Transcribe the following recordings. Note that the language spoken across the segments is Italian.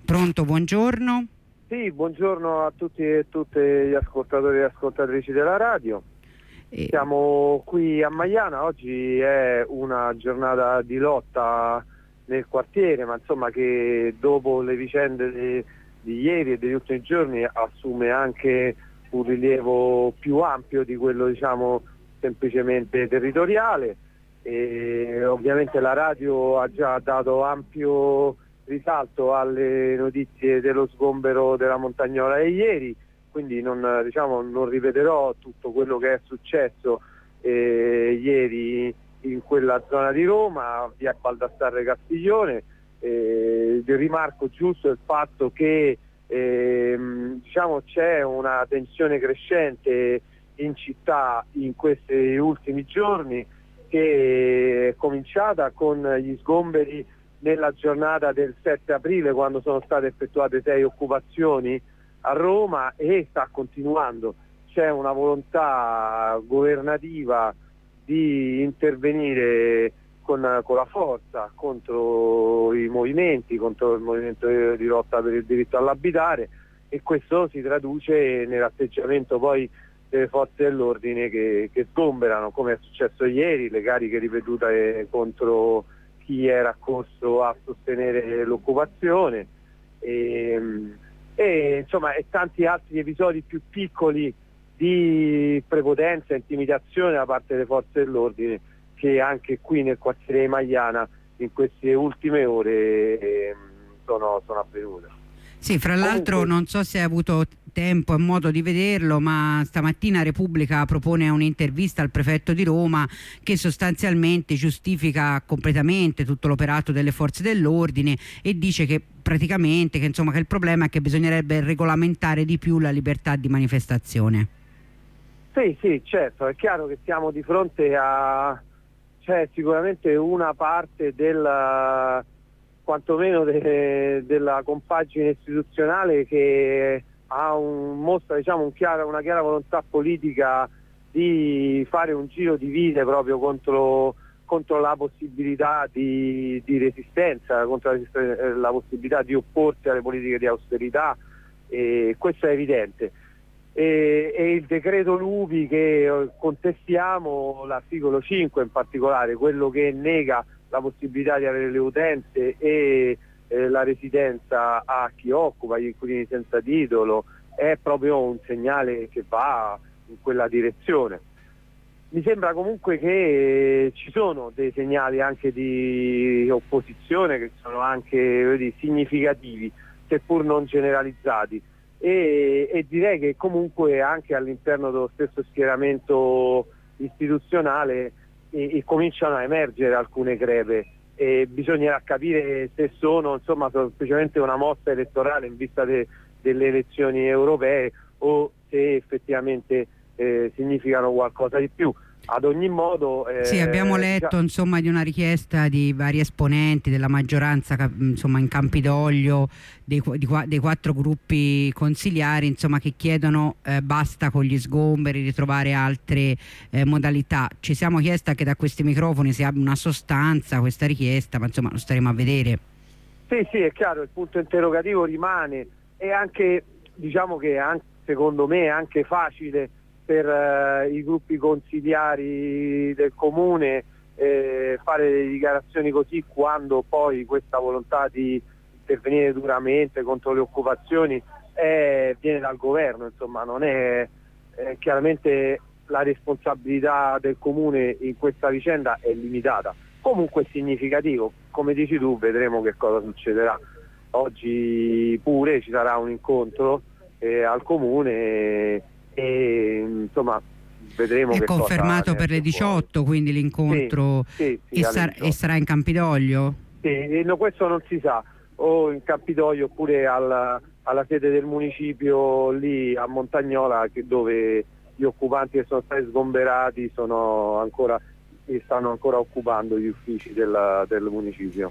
Pronto, buongiorno. Sì, buongiorno a tutti e tutte gli ascoltatori e ascoltatrici della radio. Siamo qui a Maiana, oggi è una giornata di lotta nel quartiere, ma insomma che dopo le vicende di ieri e degli ultimi giorni assume anche un rilievo più ampio di quello, diciamo, semplicemente territoriale. E ovviamente la radio ha già dato ampio risalto alle notizie dello sgombero della Montagnola di ieri, quindi non ripeterò tutto quello che è successo ieri in quella zona di Roma, via Baldassarre Castiglione. Rimarco giusto il fatto che c'è una tensione crescente in città in questi ultimi giorni, che è cominciata con gli sgomberi nella giornata del 7 aprile, quando sono state effettuate 6 occupazioni a Roma, e sta continuando. C'è una volontà governativa di intervenire con la forza contro i movimenti, contro il movimento di lotta per il diritto all'abitare, e questo si traduce nell'atteggiamento poi delle forze dell'ordine che sgomberano, come è successo ieri, le cariche ripetute contro chi era accorso a sostenere l'occupazione e tanti altri episodi più piccoli di prepotenza e intimidazione da parte delle forze dell'ordine, che anche qui nel quartiere di Maiana in queste ultime ore sono avvenute. Sì, fra l'altro non so se hai avuto tempo e modo di vederlo, ma stamattina Repubblica propone un'intervista al prefetto di Roma che sostanzialmente giustifica completamente tutto l'operato delle forze dell'ordine e dice che praticamente che il problema è che bisognerebbe regolamentare di più la libertà di manifestazione. Sì, certo, è chiaro che siamo di fronte a sicuramente una parte quantomeno della compagine istituzionale che mostra una chiara volontà politica di fare un giro di vite proprio contro la possibilità di resistenza, contro la possibilità di opporsi alle politiche di austerità, e questo è evidente. E il decreto Lupi che contestiamo, l'articolo 5 in particolare, quello che nega la possibilità di avere le utenze e la residenza a chi occupa, gli inquilini senza titolo, è proprio un segnale che va in quella direzione. Mi sembra comunque che ci sono dei segnali anche di opposizione che sono anche significativi, seppur non generalizzati, e direi che comunque anche all'interno dello stesso schieramento istituzionale cominciano a emergere alcune crepe, e bisognerà capire se sono semplicemente una mossa elettorale in vista delle elezioni europee o se effettivamente significano qualcosa di più. Ad ogni modo sì, abbiamo letto di una richiesta di vari esponenti della maggioranza in Campidoglio, dei 4 gruppi consiliari che chiedono basta con gli sgomberi, ritrovare altre modalità. Ci siamo chiesti anche da questi microfoni se abbia una sostanza questa richiesta, ma lo staremo a vedere. Sì, è chiaro, il punto interrogativo rimane, e anche secondo me è anche facile per i gruppi consiliari del comune fare delle dichiarazioni così, quando poi questa volontà di intervenire duramente contro le occupazioni viene dal governo. Non è chiaramente la responsabilità del comune in questa vicenda è limitata, comunque è significativo. Come dici tu, vedremo che cosa succederà. Oggi pure ci sarà un incontro al comune e vedremo. È che confermato per le 18 fuori. Quindi l'incontro sì, e sarà in Campidoglio? Sì, no, questo non si sa, o in Campidoglio oppure alla sede del municipio lì a Montagnola, dove gli occupanti che sono stati sgomberati stanno ancora occupando gli uffici del municipio.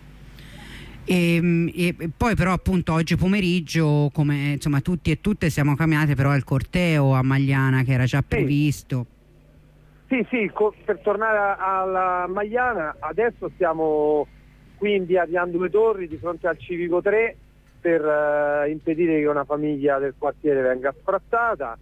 E poi però appunto oggi pomeriggio, come tutti e tutte siamo cambiate, però il corteo a Magliana che era già previsto. Sì, per tornare alla Maiana, adesso siamo qui in via Pian Due Torri di fronte al Civico 3 per impedire che una famiglia del quartiere venga sfrattata.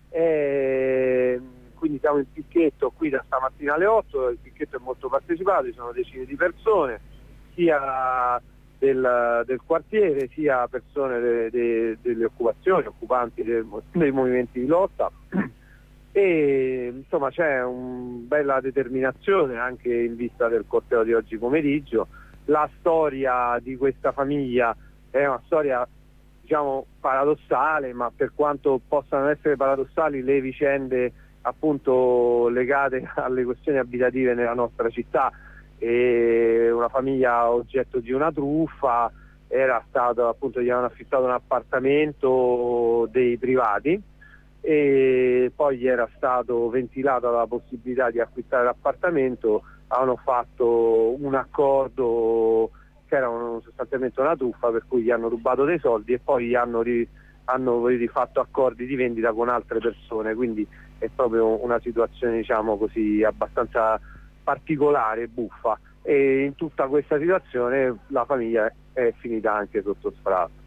Quindi siamo in picchetto qui da stamattina alle 8, il picchetto è molto partecipato, ci sono decine di persone, sia del quartiere sia persone delle occupazioni, occupanti dei movimenti di lotta. E insomma c'è una bella determinazione anche in vista del corteo di oggi pomeriggio. La storia di questa famiglia è una storia, diciamo, paradossale, ma per quanto possano essere paradossali le vicende appunto legate alle questioni abitative nella nostra città, e una famiglia oggetto di una truffa, era stato appunto, gli hanno affittato un appartamento dei privati e poi gli era stato ventilata la possibilità di acquistare l'appartamento, hanno fatto un accordo che era sostanzialmente una truffa, per cui gli hanno rubato dei soldi e poi hanno rifatto accordi di vendita con altre persone, quindi è proprio una situazione, diciamo così, abbastanza particolare, buffa, e in tutta questa situazione la famiglia è finita anche sotto sfratto.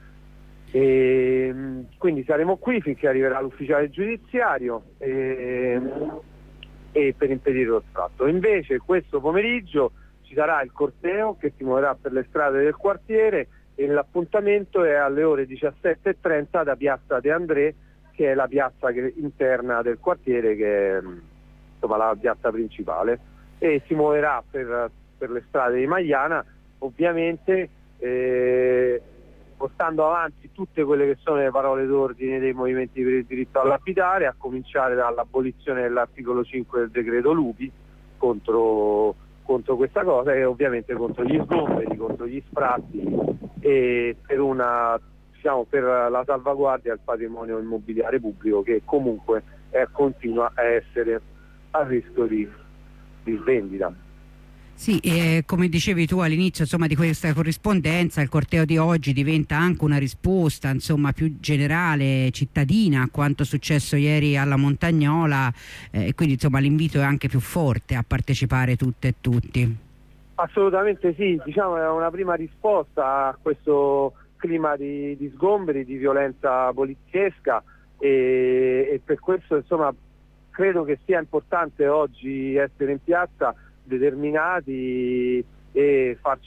E quindi saremo qui finché arriverà l'ufficiale giudiziario e per impedire lo sfratto. Invece questo pomeriggio ci sarà il corteo che si muoverà per le strade del quartiere e l'appuntamento è alle ore 17:30 da Piazza De André, che è la piazza interna del quartiere, che è insomma la piazza principale, e si muoverà per le strade di Magliana, ovviamente portando avanti tutte quelle che sono le parole d'ordine dei movimenti per il diritto all'abitare, a cominciare dall'abolizione dell'articolo 5 del decreto Lupi contro questa cosa, e ovviamente contro gli sgomberi, contro gli sfratti e per la salvaguardia del patrimonio immobiliare pubblico, che comunque continua a essere a rischio di svendita. Sì, come dicevi tu all'inizio, insomma, di questa corrispondenza, il corteo di oggi diventa anche una risposta, insomma, più generale, cittadina, a quanto successo ieri alla Montagnola, e quindi insomma l'invito è anche più forte a partecipare tutte e tutti. Assolutamente sì, diciamo è una prima risposta a questo clima di sgomberi, di violenza poliziesca, e per questo insomma credo che sia importante oggi essere in piazza determinati e farci.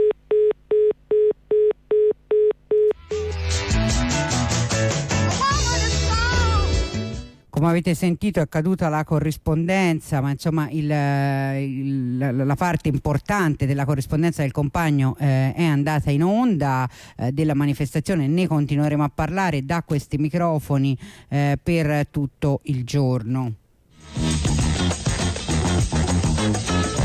Come avete sentito è caduta la corrispondenza, ma insomma la parte importante della corrispondenza del compagno è andata in onda. Della manifestazione ne continueremo a parlare da questi microfoni per tutto il giorno.